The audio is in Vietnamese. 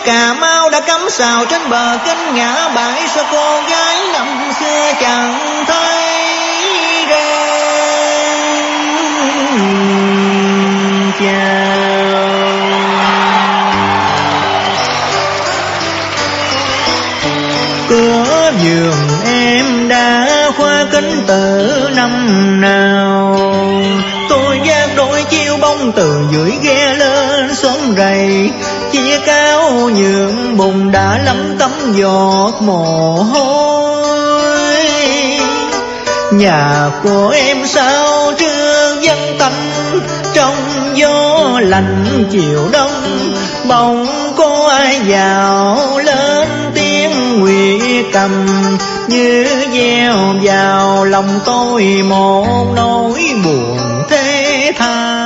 Cà Mau đã cắm sào trên bờ kênh ngã bãi, sao cô gái năm xưa chẳng thấy chào. Cửa vườn em đã khóa kính từ năm nào, tôi vác đôi chiêu bông từ dưới ghe lên xóm rầy, chia cao nhượng bùn đã lấm tấm giọt mồ hôi. Nhà của em sao trưa vắng tanh, trong gió lạnh chiều đông, bỗng có ai vào lên tiếng nguyệt cầm, như gieo vào lòng tôi một nỗi buồn thế tha.